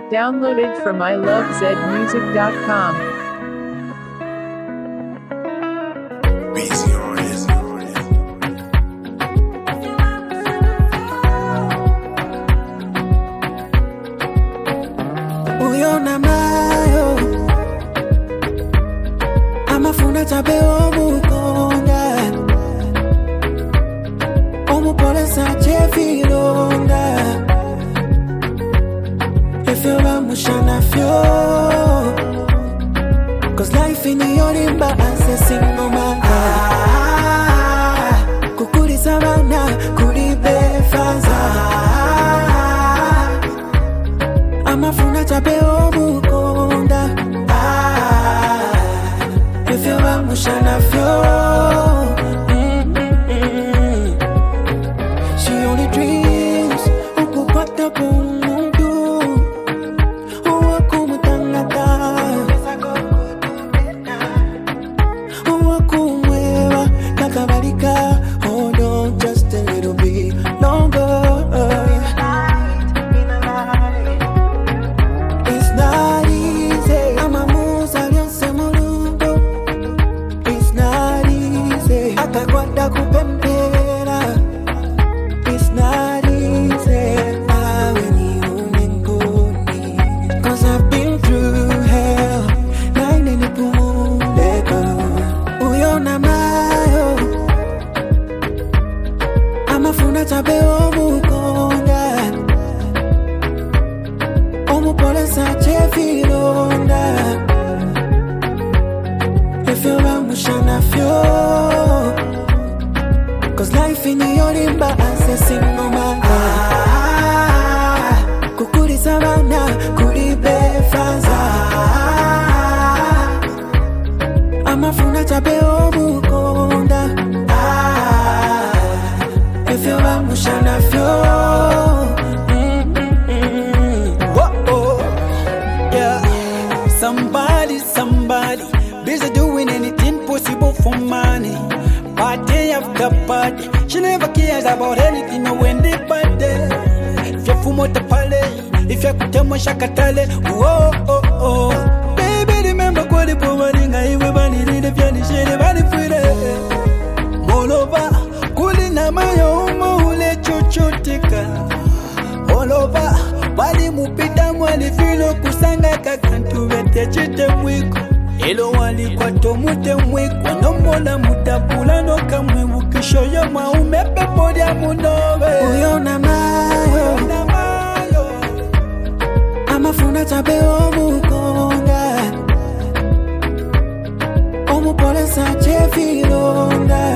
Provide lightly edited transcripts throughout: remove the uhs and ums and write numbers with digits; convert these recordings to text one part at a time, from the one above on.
Downloaded from ilovezmusic.com. Busy on this. Uyona mayo amafuna tabe omukonda omupolesa chevilonda efyo bamushana fyo cause life in yorimba asesingoma kukulisa bana kulibefaza amafuna tabe omukonda efyo bamushana fyo she only dreams ukupata kumuntu uwakumutangata uwakumweba nakabalika hold on just a little bit longer. It's not easy. Amamuza lyonse mulungu. It's not easy. Akakwata kupembera. It's not easy. Awe ni unengoni. Cause I've been through hell. Naine nipumuleko. Uyona mayo. Amafuna tabe omukonda. Omupolesa chevilonda efyo bamushana fyo cause life in yorimba asesingoma kukulisa bana kulibefaza amafuna tabe omukonda efyo bamushana fyo. Somebody, busy doing anything possible for money. Party after party, she never cares about anything or when they party. If you fumo tapale, if you kutemo shakatale, oh oh oh. Baby, remember kwa the povaringa iwe bani ride vyani shere bani free. Molova, kulina mayo umo ule chochotika. Molova, wali mupita mwali filo kusanga kakantu vete chite mwiko. Elo wali kwa tomute mwiko. Nomona mutapula no kamwe mukisho ya maumepe podia munove. Uyona mayo amafuna tabe omukonda omupolesa chevilonda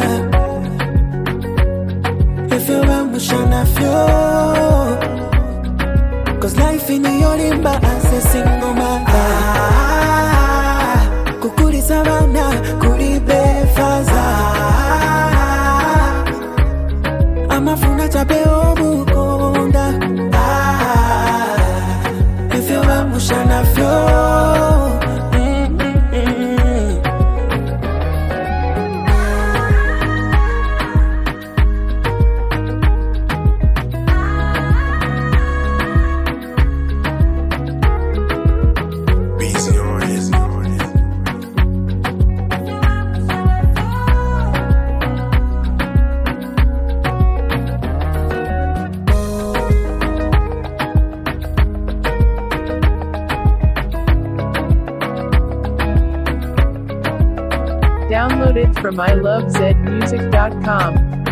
efyo bamushana fyo cause life in yorimba asesingoma kukulisa bana kulibefaza amafuna tabe omukonda efyo bamushana fyo. Busy on this. Downloaded from ilovezmusic.com.